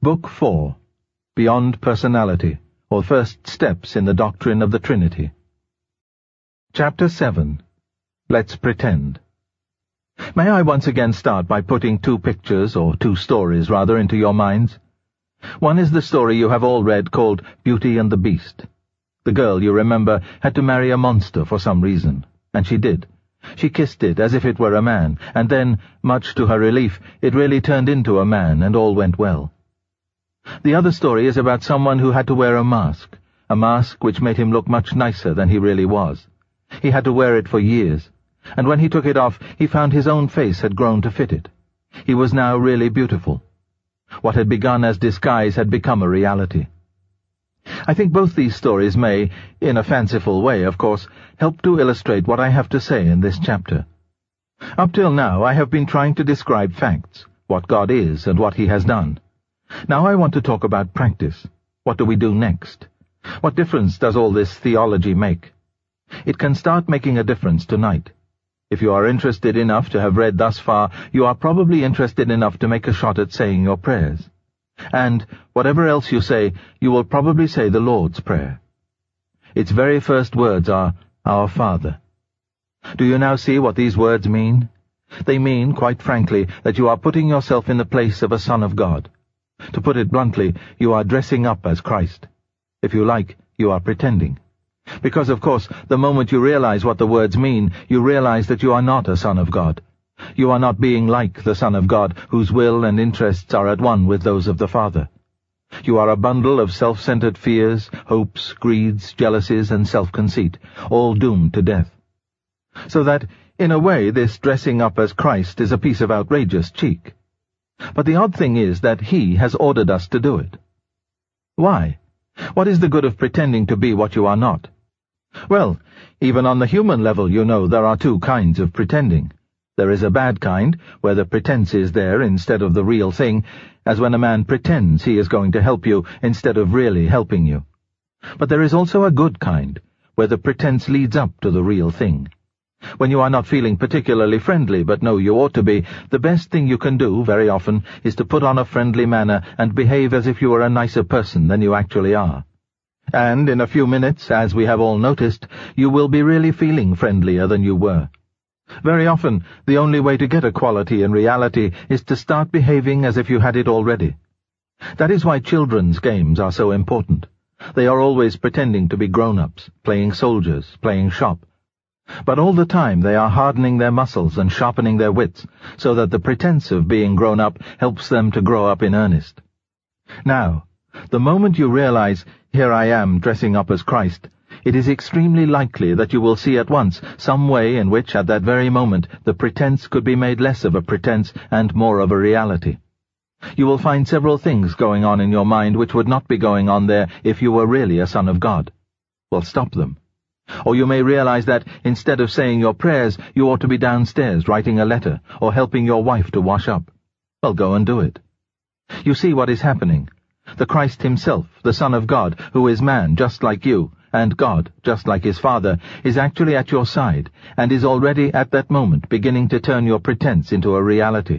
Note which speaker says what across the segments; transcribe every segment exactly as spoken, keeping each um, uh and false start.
Speaker 1: Book four, Beyond Personality, or First Steps in the Doctrine of the Trinity. Chapter seven, Let's Pretend. May I once again start by putting two pictures, or two stories rather, into your minds? One is the story you have all read called Beauty and the Beast. The girl, you remember, had to marry a monster for some reason, and she did. She kissed it as if it were a man, and then, much to her relief, it really turned into a man, and all went well. The other story is about someone who had to wear a mask, a mask which made him look much nicer than he really was. He had to wear it for years, and when he took it off, he found his own face had grown to fit it. He was now really beautiful. What had begun as disguise had become a reality. I think both these stories may, in a fanciful way, of course, help to illustrate what I have to say in this chapter. Up till now, I have been trying to describe facts, what God is and what He has done. Now I want to talk about practice. What do we do next? What difference does all this theology make? It can start making a difference tonight. If you are interested enough to have read thus far, you are probably interested enough to make a shot at saying your prayers. And, whatever else you say, you will probably say the Lord's Prayer. Its very first words are, Our Father. Do you now see what these words mean? They mean, quite frankly, that you are putting yourself in the place of a Son of God. To put it bluntly, you are dressing up as Christ. If you like, you are pretending. Because, of course, the moment you realize what the words mean, you realize that you are not a Son of God. You are not being like the Son of God, whose will and interests are at one with those of the Father. You are a bundle of self-centered fears, hopes, greeds, jealousies, and self-conceit, all doomed to death. So that, in a way, this dressing up as Christ is a piece of outrageous cheek. But the odd thing is that He has ordered us to do it. Why? What is the good of pretending to be what you are not? Well, even on the human level, you know, there are two kinds of pretending. There is a bad kind, where the pretense is there instead of the real thing, as when a man pretends he is going to help you instead of really helping you. But there is also a good kind, where the pretense leads up to the real thing. When you are not feeling particularly friendly, but know you ought to be, the best thing you can do, very often, is to put on a friendly manner and behave as if you were a nicer person than you actually are. And in a few minutes, as we have all noticed, you will be really feeling friendlier than you were. Very often, the only way to get equality in reality is to start behaving as if you had it already. That is why children's games are so important. They are always pretending to be grown-ups, playing soldiers, playing shop. But all the time they are hardening their muscles and sharpening their wits, so that the pretense of being grown up helps them to grow up in earnest. Now, the moment you realize, here I am dressing up as Christ, it is extremely likely that you will see at once some way in which at that very moment the pretense could be made less of a pretense and more of a reality. You will find several things going on in your mind which would not be going on there if you were really a Son of God. Well, stop them. Or you may realize that, instead of saying your prayers, you ought to be downstairs writing a letter, or helping your wife to wash up. Well, go and do it. You see what is happening. The Christ Himself, the Son of God, who is man just like you, and God, just like His Father, is actually at your side, and is already at that moment beginning to turn your pretense into a reality.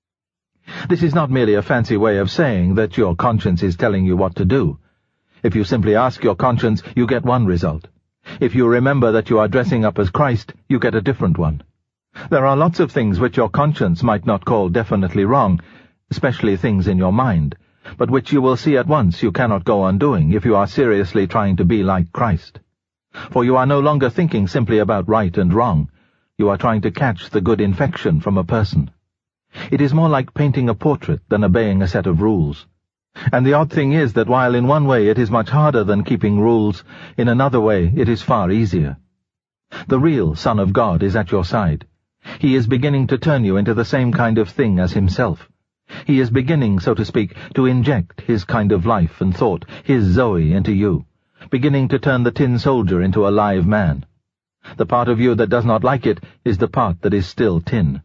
Speaker 1: This is not merely a fancy way of saying that your conscience is telling you what to do. If you simply ask your conscience, you get one result. If you remember that you are dressing up as Christ, you get a different one. There are lots of things which your conscience might not call definitely wrong, especially things in your mind, but which you will see at once you cannot go on doing if you are seriously trying to be like Christ. For you are no longer thinking simply about right and wrong. You are trying to catch the good infection from a person. It is more like painting a portrait than obeying a set of rules. And the odd thing is that while in one way it is much harder than keeping rules, in another way it is far easier. The real Son of God is at your side. He is beginning to turn you into the same kind of thing as Himself. He is beginning, so to speak, to inject His kind of life and thought, His Zoe, into you, beginning to turn the tin soldier into a live man. The part of you that does not like it is the part that is still tin.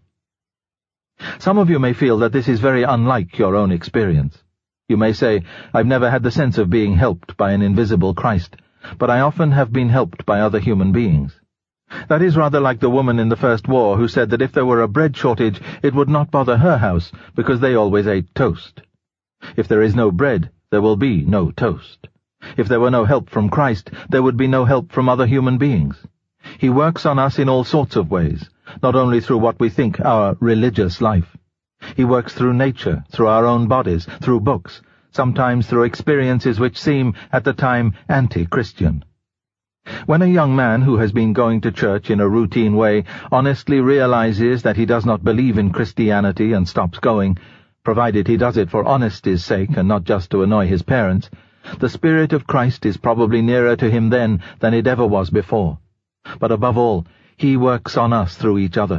Speaker 1: Some of you may feel that this is very unlike your own experience. You may say, I've never had the sense of being helped by an invisible Christ, but I often have been helped by other human beings. That is rather like the woman in the First War who said that if there were a bread shortage, it would not bother her house, because they always ate toast. If there is no bread, there will be no toast. If there were no help from Christ, there would be no help from other human beings. He works on us in all sorts of ways, not only through what we think our religious life. He works through nature, through our own bodies, through books, sometimes through experiences which seem, at the time, anti-Christian. When a young man who has been going to church in a routine way honestly realizes that he does not believe in Christianity and stops going, provided he does it for honesty's sake and not just to annoy his parents, the Spirit of Christ is probably nearer to him then than it ever was before. But above all, he works on us through each other.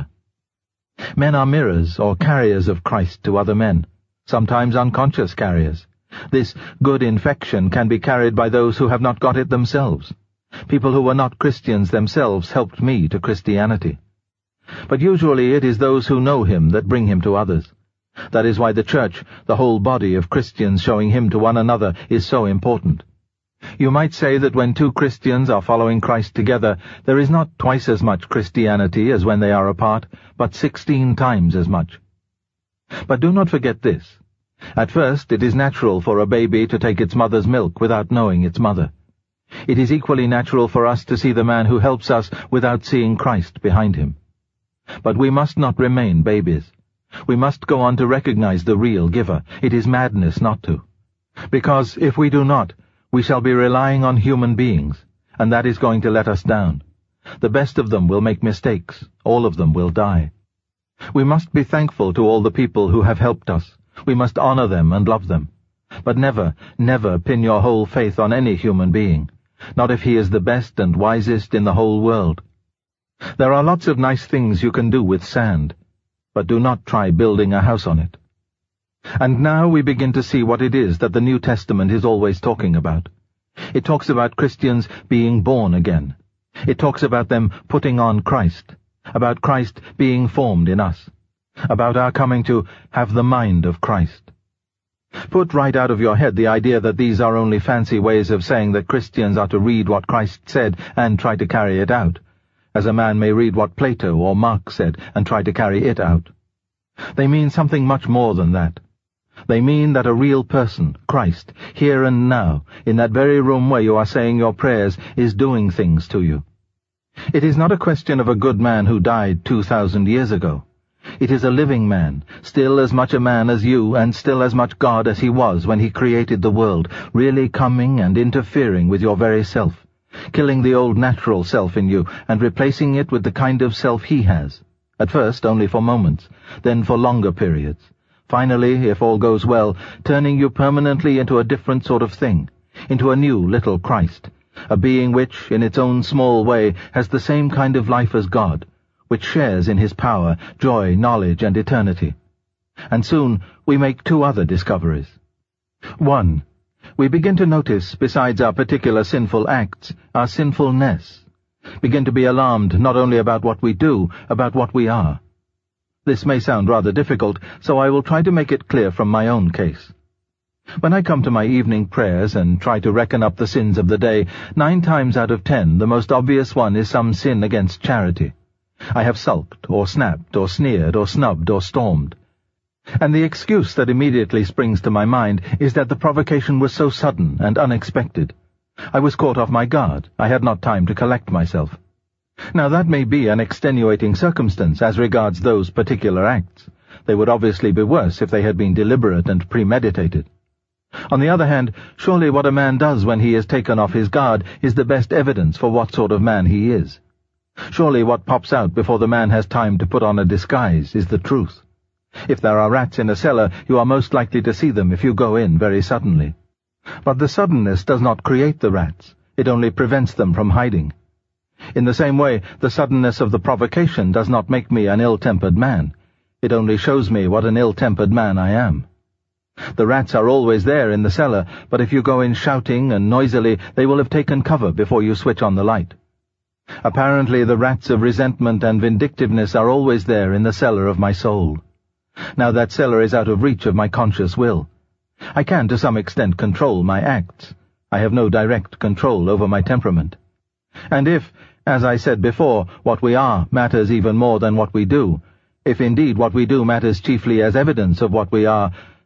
Speaker 1: Men are mirrors or carriers of Christ to other men, sometimes unconscious carriers. This good infection can be carried by those who have not got it themselves. People who were not Christians themselves helped me to Christianity. But usually it is those who know him that bring him to others. That is why the church, the whole body of Christians showing him to one another, is so important. You might say that when two Christians are following Christ together, there is not twice as much Christianity as when they are apart, but sixteen times as much. But do not forget this. At first, it is natural for a baby to take its mother's milk without knowing its mother. It is equally natural for us to see the man who helps us without seeing Christ behind him. But we must not remain babies. We must go on to recognize the real giver. It is madness not to. Because if we do not, we shall be relying on human beings, and that is going to let us down. The best of them will make mistakes. All of them will die. We must be thankful to all the people who have helped us. We must honor them and love them. But never, never pin your whole faith on any human being, not if he is the best and wisest in the whole world. There are lots of nice things you can do with sand, but do not try building a house on it. And now we begin to see what it is that the New Testament is always talking about. It talks about Christians being born again. It talks about them putting on Christ, about Christ being formed in us, about our coming to have the mind of Christ. Put right out of your head the idea that these are only fancy ways of saying that Christians are to read what Christ said and try to carry it out, as a man may read what Plato or Marx said and try to carry it out. They mean something much more than that. They mean that a real person, Christ, here and now, in that very room where you are saying your prayers, is doing things to you. It is not a question of a good man who died two thousand years ago. It is a living man, still as much a man as you, and still as much God as he was when he created the world, really coming and interfering with your very self, killing the old natural self in you, and replacing it with the kind of self he has, at first only for moments, then for longer periods. Finally, if all goes well, turning you permanently into a different sort of thing, into a new little Christ, a being which, in its own small way, has the same kind of life as God, which shares in his power, joy, knowledge, and eternity. And soon we make two other discoveries. One, we begin to notice, besides our particular sinful acts, our sinfulness, begin to be alarmed not only about what we do, about what we are. This may sound rather difficult, so I will try to make it clear from my own case. When I come to my evening prayers and try to reckon up the sins of the day, nine times out of ten the most obvious one is some sin against charity. I have sulked, or snapped, or sneered, or snubbed, or stormed. And the excuse that immediately springs to my mind is that the provocation was so sudden and unexpected. I was caught off my guard. I had not time to collect myself. Now that may be an extenuating circumstance as regards those particular acts. They would obviously be worse if they had been deliberate and premeditated. On the other hand, surely what a man does when he is taken off his guard is the best evidence for what sort of man he is. Surely what pops out before the man has time to put on a disguise is the truth. If there are rats in a cellar, you are most likely to see them if you go in very suddenly. But the suddenness does not create the rats. It only prevents them from hiding. In the same way, the suddenness of the provocation does not make me an ill-tempered man. It only shows me what an ill-tempered man I am. The rats are always there in the cellar, but if you go in shouting and noisily, they will have taken cover before you switch on the light. Apparently the rats of resentment and vindictiveness are always there in the cellar of my soul. Now that cellar is out of reach of my conscious will. I can to some extent control my acts. I have no direct control over my temperament. And if, as I said before, what we are matters even more than what we do, if indeed what we do matters chiefly as evidence of what we are,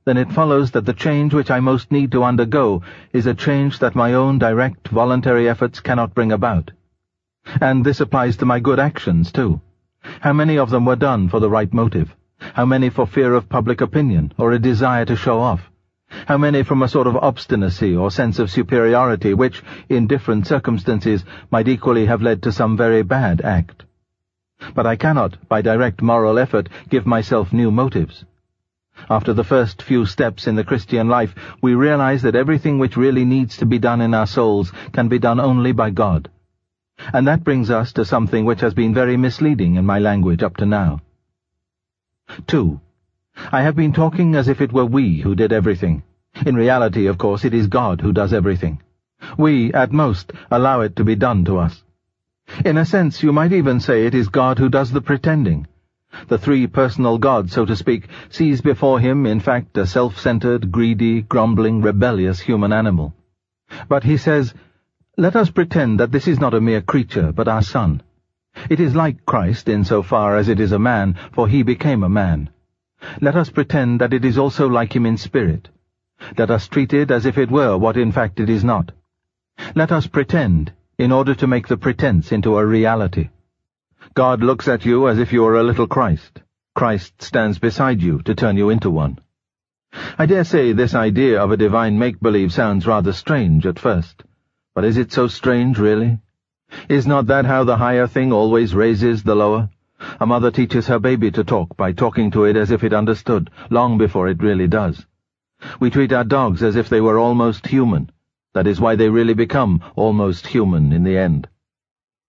Speaker 1: then it follows that the change which I most need to undergo is a change that my own direct voluntary efforts cannot bring about. And this applies to my good actions, too. How many of them were done for the right motive? How many for fear of public opinion, or a desire to show off? How many from a sort of obstinacy or sense of superiority which, in different circumstances, might equally have led to some very bad act? But I cannot, by direct moral effort, give myself new motives. After the first few steps in the Christian life, we realize that everything which really needs to be done in our souls can be done only by God. And that brings us to something which has been very misleading in my language up to now. Two. I have been talking as if it were we who did everything. In reality, of course, it is God who does everything. We, at most, allow it to be done to us. In a sense, you might even say it is God who does the pretending. The three-personal God, so to speak, sees before him, in fact, a self-centered, greedy, grumbling, rebellious human animal. But he says, "Let us pretend that this is not a mere creature, but our Son. It is like Christ in so far as it is a man, for he became a man. Let us pretend that it is also like him in spirit. Let us treat it as if it were what in fact it is not. Let us pretend, in order to make the pretense into a reality. God looks at you as if you were a little Christ. Christ stands beside you to turn you into one." I dare say this idea of a divine make-believe sounds rather strange at first. But is it so strange, really? Is not that how the higher thing always raises the lower? A mother teaches her baby to talk by talking to it as if it understood, long before it really does. We treat our dogs as if they were almost human. That is why they really become almost human in the end.